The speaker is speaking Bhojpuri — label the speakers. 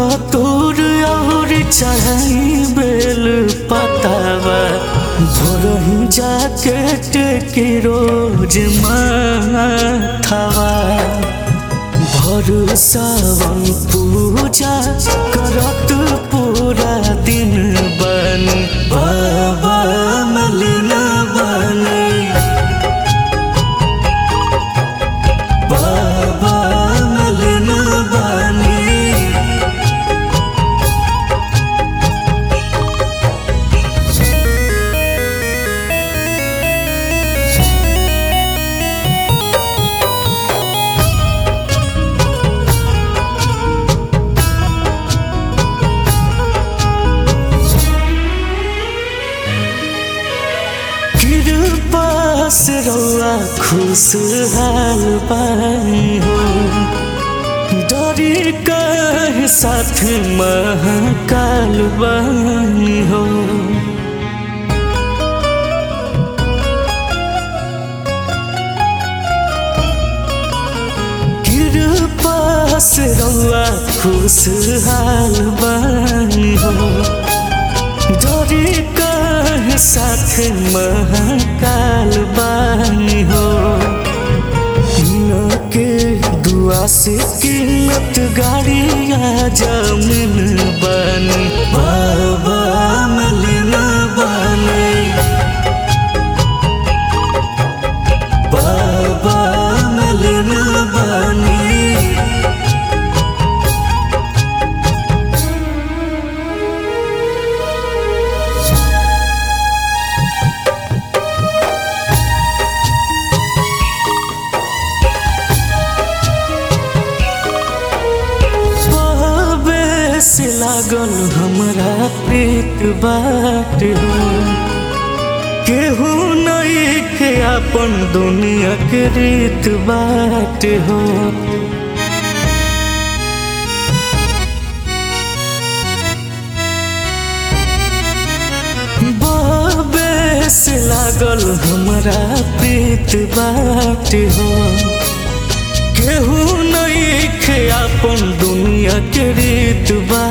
Speaker 1: धतूर और चढ़ाई बेल पतावा भोरही जाके टेकी रोज माथावा भर सावन पूजा करत पूरा दिन बन बाबा मलिना बने बाबा मलिना बने पास रौआ खुशहाल बानी हो डरी कह साथ महाकाल बानी हो कृपा से रौआ खुशहाल बानी हो डरी कह साथ महाकाल बानी हो न के दुआ से कीमत गाड़िया जमीन बनी बाबा मलिना बने बाबा मलिना बने से लागल हमरा प्रीत बाट हो केहू नहीं के अपन दुनिया के रीत बाट हो बाबे से लागल हमरा प्रीत बाट हो केहू नहीं के अपन दुनिया के रीत बा